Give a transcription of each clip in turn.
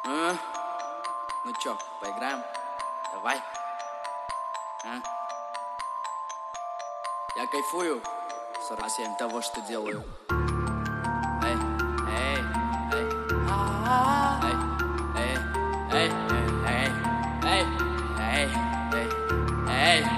Ну чё, поиграем? Давай. Я кайфую 47 того, что делаю. Эй, эй, эй, эй, эй, эй, эй, эй, эй, эй.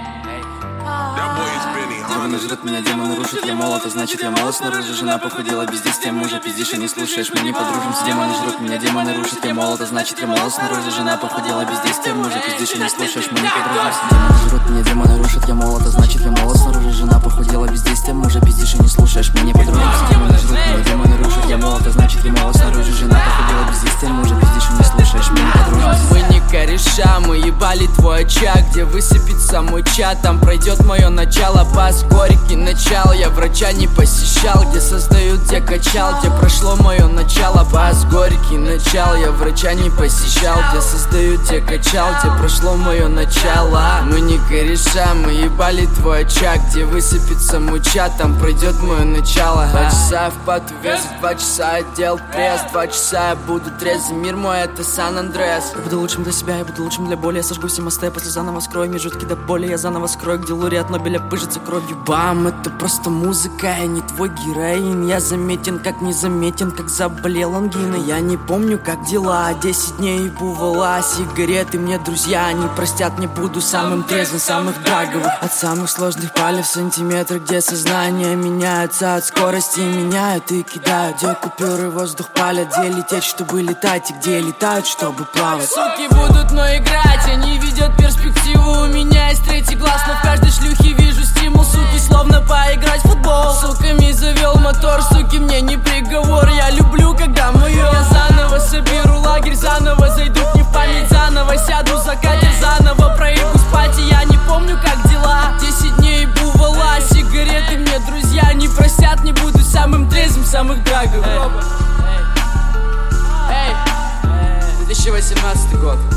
Демоны жрут меня, демоны рушат, я молод, а значит я молод снаружи. Жена похудела, бездействие мужа, пиздишь и не слушаешь, мы не подружимся. Демоны жрут меня, демоны рушат, я молод, а значит я молод снаружи. Жена похудела, бездействие мужа, пиздишь и не слушаешь, мы не подружимся. Демоны жрут меня, демоны рушат, я молод, а значит я молод снаружи. Жена похудела, бездействие мужа, пиздишь и не слушаешь, мы не подружимся. Демоны жрут меня, демоны рушат, я молод, а значит я молод снаружи. Жена похудела, бездействие мужа, пиздишь и не слушаешь, мы не подружимся. Мы не кореша, мы ебали твой очаг, где высыпется мой чат, там пройдет мое начало. Бас горький начал, я врача не посещал, где создают, где качал, где прошло мое начало. Бас горький начал, я врача не посещал, где создают, где качал, где прошло мое начало. Мы не кореша, мы ебали твой очаг, где высыпется мой чат, там пройдет мое начало. 2 часа в поту весит, 2 часа отдел пресс, 2 часа я буду трезвый, мир мой это Сан-Андреас. Я буду лучшим для себя, я буду лучшим для боли. Я сожгу все мосты, после заново скрою межутки до боли. Я заново скрою, где лауреат Нобеля пыжится кровью. Бам, это просто музыка, я не твой героин. Я заметен, как незаметен, как заболел ангиной. Я не помню, как дела, 10 дней бувала. Сигареты мне друзья не простят, не буду самым трезвым, самых драговых. От самых сложных палев сантиметры, где сознание меняется от скорости. Меняют и кидают, где купюры воздух палят. Где лететь, чтобы летать, и где летают, чтобы плавать. Суки будут, но играть, они видят перспективу. У меня есть третий глаз, но в каждой шлюхе вижу стимул. Суки, словно поиграть в футбол. Суками завел мотор, суки, мне не приговор. Я люблю, когда мое. Я заново соберу лагерь, заново зайду к ней в память. Заново сяду за катер, заново проиграю спать. И я не помню, как дела, 10 дней бувала. Сигареты мне друзья не простят, не буду самым трезвым, самых драговых. 2018 год.